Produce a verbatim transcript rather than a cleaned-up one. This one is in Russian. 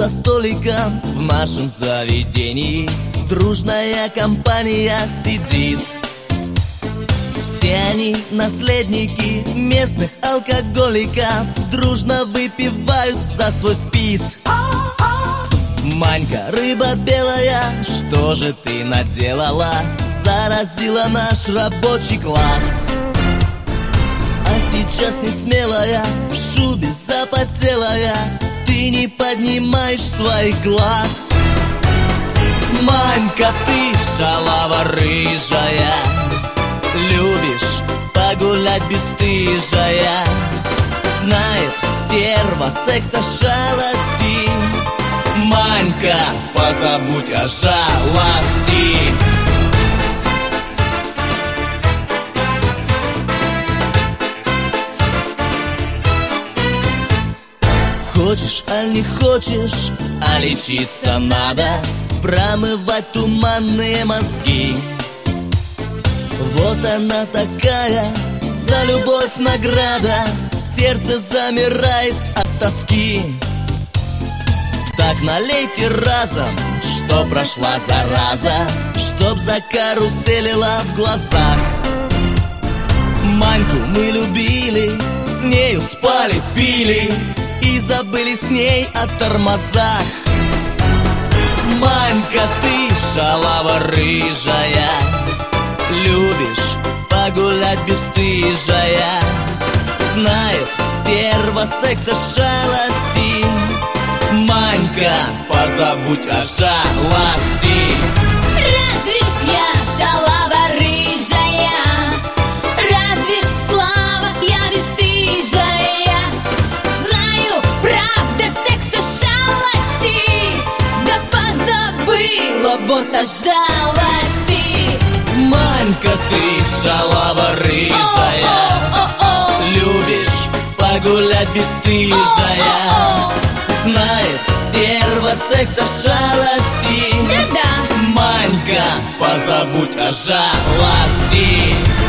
за столиком в нашем заведении дружная компания сидит. Все они наследники местных алкоголиков, дружно выпивают за свой спид. Манька, рыба белая, что же ты наделала? Заразила наш рабочий класс. А сейчас не смелая, в шубе запотелая, ты не поднимаешь своих глаз. Манька, ты шалава рыжая, любишь погулять бесстыжая, знает стерва секса шалости. Манька, позабудь о жалости. Хочешь, а не хочешь, а лечиться надо, промывать туманные мозги. Вот она такая, за любовь награда, сердце замирает от тоски. Так налейте разом, что прошла зараза, чтоб закаруселила в глазах. Маньку мы любили, с нею спали, пили и забыли с ней о тормозах. Манька, ты шалава рыжая, любишь погулять бесстыжая, знает стерва секса шалости. Манька, позабудь о жалости. Разве ж я шалава рыжая, разве ж слава я бесстыжая, знаю правда секса шалости, да позабыла вот о жалости. Манька, ты шалава рыжая, любишь погулять бесстыжая, знает стерва секса шалости. Да-да. Манька, позабудь о жалости.